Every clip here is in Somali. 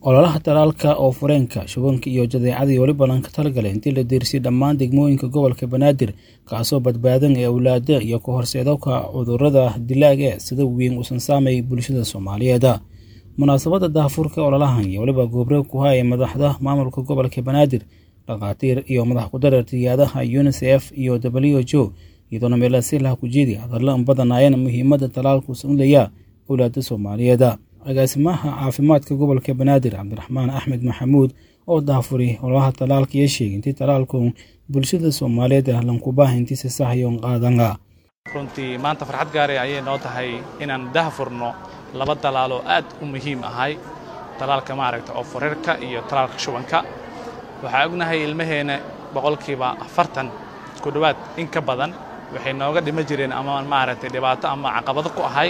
ololaha talaalka oo fureenka shubanka iyo jadeecadii waliba lan ka talagalay intii la diirsay dhammaan degmooyinka gobolka Banaadir kaasoo badbaadan ee awlaada iyo ka horseedowka cudurrada dilaaga sida weyn usan saameeyay bulshada Soomaaliyeed. Munaasabada daahfurka ololahan iyo waliba goobreeb ku haya madaxda maamulka gobolka Banaadir, dhaqaatiir iyo madax ku darartiyadaha UNICEF iyo WHO iyadoo meelaasi la ku jeediyay hadallo badanayeen muhiimadda talaalku u leeyahay awlaada Soomaaliyeed. agaasimaha caafimaadka gobolka Banaadir Cabdiraxmaan Axmed Maxamuud oo daahfuray ololaha talaalka iyo sheegay intii talaalku bulshada Soomaaliyeed lan ku baahantii si sax iyo qaadanga. runtii maanta farxad gaar ah ayay noo tahay inaan daahfurno laba talaalo aad u muhiim ahay talaalka oo furerka iyo talaalka shubanka. waxaa ognahay ilmaheena boqolkiiba 40 ku dhawaad in ka badan waxay nooga dhima jireen ama dhibaato ama caqabado ku ahay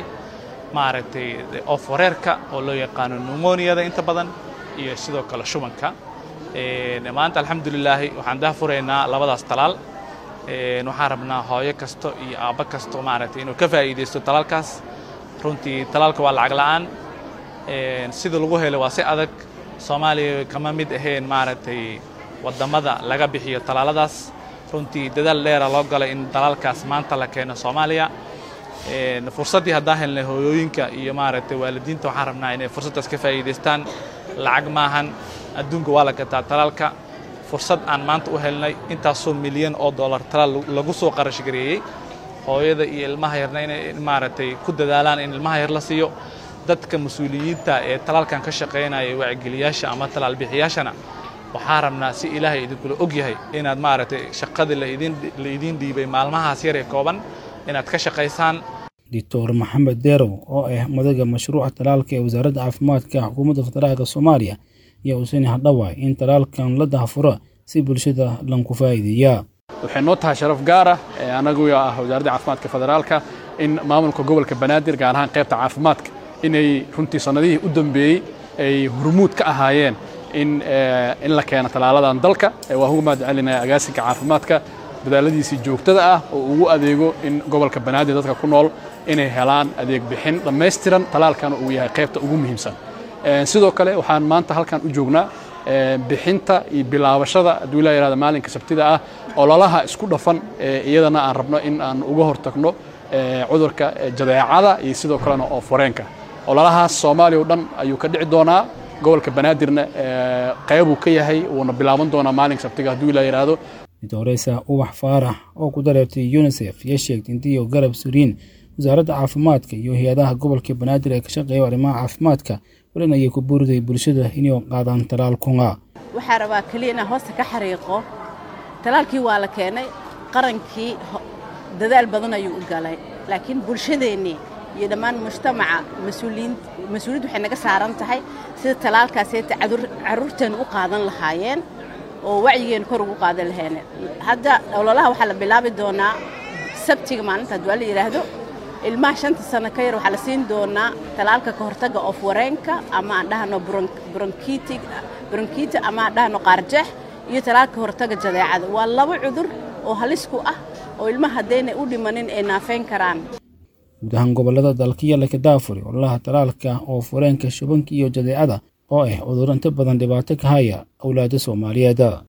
oo furerka oo loo yaqaan pneumonia inta badan iyo sidoo kale shubanka. maanta alxamdulillah waxaan daahfureynaa labadaas talaal. waxaan rabnaa hooyo kasto iyo aabba kasto inuu ka faa'iideysto talaalkaas. runtii talaalka waa lacag la'aan. sida lagu helo waa si adag. Soomaaliya kama mid ahayn wadamada laga bixiyo talaaladaas. runtii dadaal dheer loo galay in talaalkaas maanta la keeno Soomaaliya. fursadii haddaan helnay hooyooyinka iyo waalidiinta waxaan rabnaa inay fursadaas ka faa'iideystaan. lacag maahan adduunka waa la gataa talaalka. fursad aan maanta u helnay intaasoo milyan oo dollar talaal lagu soo qarash gareeyay hooyada iyo ilmaha yarna inay ku dadaalaan in ilmaha yar la siiyo. dadka mas'uuliyiinta ee talaalkan ka shaqeynaya wacigeliyaasha ama talaal bixiyaashana waxaan rabnaa si ilaahay idinkula og yahay inaad shaqada la idin dhiibay maalmahaas yar ee kooban inaad ka shaqeysaan. Dr. Maxamed Derow oo ah madaxa mashruuca talaalka ee wasaaradda caafimaadka xukuumadda federaalka Soomaaliya iyo usan hadhawa in talaalkan la daahfuro si bulshada lan ku faa'iideeyaa. waxay noo tahay sharaf gaar ah anagu ah wasaaradda caafimaadka federaalka in maamulka gobolka Banaadir gaar ahaan qaybta caafimaadka inay runtii sanadihii u dambeeyay ay hormuud ka ahaayeen in la keeno talaaladan dalka. waa ugu mahadcelinaya agaasinka caafimaadka dadaaladiisa joogtada ah oo ugu adeego in gobolka Banaadir dadka ku nool inay helaan adeeg bixin dhameystiran. talaalkan uu yahay qaybta ugu muhiimsan. sidoo kale waxaan maanta halkan u joognaa bixinta iyo bilaabashada duulaa yaraada maalinka sabtida ah ololaha isku dhafan iyadana aan rabno in aan uga hortagno cudurka jadeecada iyo sidoo kalena oo fureenka. ololahaas Soomaaliya oo dhan ayuu ka dhici doonaa. gobolka Banaadirna qayb uu ka yahay uuna bilaaban doonaa maalinka sabtiga duulaa yaraado. Dooraysa Ubax Faarax oo ku darartay UNICEF iyo sheegtay intii garab suriin wasaaradda caafimaadka iyo hay'adaha gobolka Banaadir ee ka shaqeeya arrimaha caafimaadka walina ay ku buurday bulshada inay qaadaan talaalkunga. waxaa rabaa kaliya in hoosta ka xariiqo talaalkii waa la keenay qarankii dadaal badan ayuu u galay laakiin bulshadeennii iyo dhammaan mujtamaca mas'uuliyad waxay naga saaran tahay sida talaalkaas ay caruurteen u qaadan lahaayeen oo wacyigeen kor ugu qaadan lahayn. hadda ololaha waxaa la bilaabi doonaa sabtiga maalinta duwal yiraahdo ilmaha 5 sano ka yar waxaa la siin doonaa talaalka ka hortaga oo fureenka ama aan dhahno bronchitis ama aan dhahno qaarjeex iyo talaalka hortaga jadeecada. waa laba cudur oo halis ku ah oo ilmaha hadayna u dhimanin ay naafeen karaan. gudahan gobolada dalkiya la ka daafuri ololaha talaalka oo fureenka shubanka iyo jadeecada oo cudurro inta badan dhibaato ka haya awlaada Soomaaliyeed.